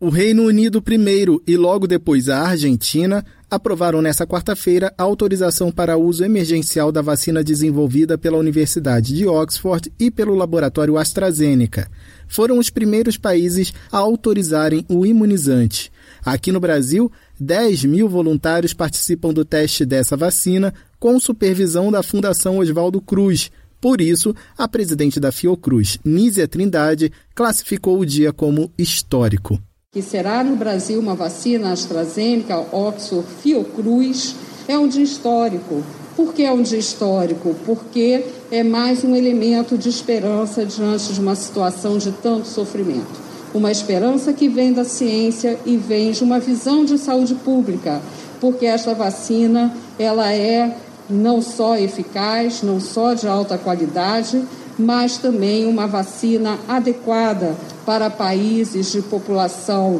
O Reino Unido primeiro e logo depois a Argentina aprovaram nesta quarta-feira a autorização para uso emergencial da vacina desenvolvida pela Universidade de Oxford e pelo laboratório AstraZeneca. Foram os primeiros países a autorizarem o imunizante. Aqui no Brasil, 10 mil voluntários participam do teste dessa vacina com supervisão da Fundação Oswaldo Cruz. Por isso, a presidente da Fiocruz, Nízia Trindade, classificou o dia como histórico. Que será no Brasil uma vacina AstraZeneca, Oxford, Fiocruz, é um dia histórico. Por que é um dia histórico? Porque é mais um elemento de esperança diante de uma situação de tanto sofrimento. Uma esperança que vem da ciência e vem de uma visão de saúde pública, porque esta vacina ela é não só eficaz, não só de alta qualidade, mas também uma vacina adequada para países de população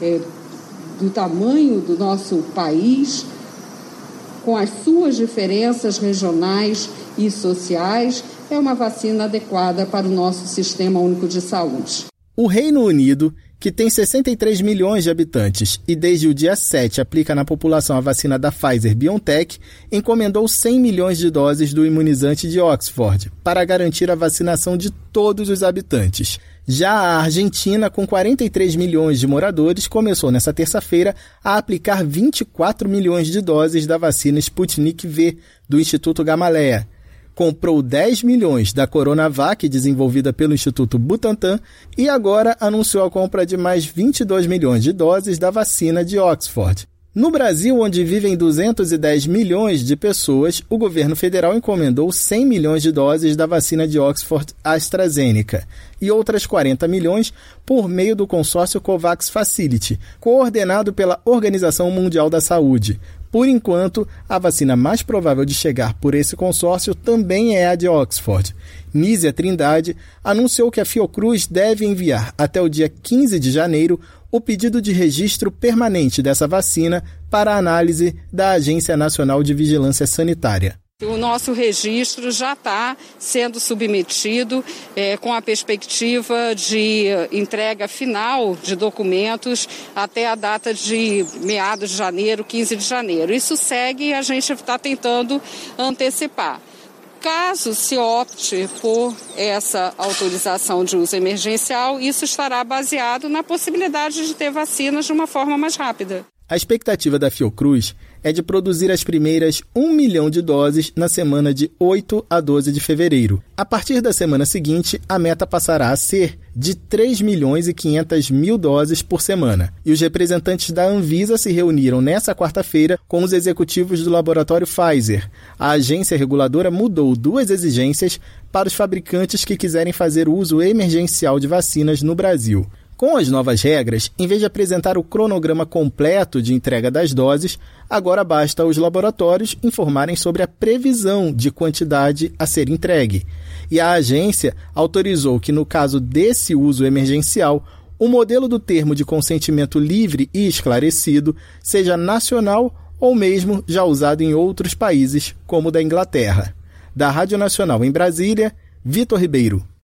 do tamanho do nosso país, com as suas diferenças regionais e sociais, é uma vacina adequada para o nosso Sistema Único de Saúde. O Reino Unido, que tem 63 milhões de habitantes e desde o dia 7 aplica na população a vacina da Pfizer-BioNTech, encomendou 100 milhões de doses do imunizante de Oxford para garantir a vacinação de todos os habitantes. Já a Argentina, com 43 milhões de moradores, começou nesta terça-feira a aplicar 24 milhões de doses da vacina Sputnik V do Instituto Gamaleya. Comprou 10 milhões da Coronavac, desenvolvida pelo Instituto Butantan, e agora anunciou a compra de mais 22 milhões de doses da vacina de Oxford. No Brasil, onde vivem 210 milhões de pessoas, o governo federal encomendou 100 milhões de doses da vacina de Oxford AstraZeneca e outras 40 milhões por meio do consórcio COVAX Facility, coordenado pela Organização Mundial da Saúde. Por enquanto, a vacina mais provável de chegar por esse consórcio também é a de Oxford. Nízia Trindade anunciou que a Fiocruz deve enviar até o dia 15 de janeiro o pedido de registro permanente dessa vacina para a análise da Agência Nacional de Vigilância Sanitária. O nosso registro já está sendo submetido com a perspectiva de entrega final de documentos até a data de meados de janeiro, 15 de janeiro. Isso segue e a gente está tentando antecipar. Caso se opte por essa autorização de uso emergencial, isso estará baseado na possibilidade de ter vacinas de uma forma mais rápida. A expectativa da Fiocruz é de produzir as primeiras 1 milhão de doses na semana de 8 a 12 de fevereiro. A partir da semana seguinte, a meta passará a ser de 3 milhões e 500 mil doses por semana. E os representantes da Anvisa se reuniram nesta quarta-feira com os executivos do laboratório Pfizer. A agência reguladora mudou 2 exigências para os fabricantes que quiserem fazer uso emergencial de vacinas no Brasil. Com as novas regras, em vez de apresentar o cronograma completo de entrega das doses, agora basta aos laboratórios informarem sobre a previsão de quantidade a ser entregue. E a agência autorizou que, no caso desse uso emergencial, o modelo do termo de consentimento livre e esclarecido seja nacional ou mesmo já usado em outros países, como o da Inglaterra. Da Rádio Nacional em Brasília, Vitor Ribeiro.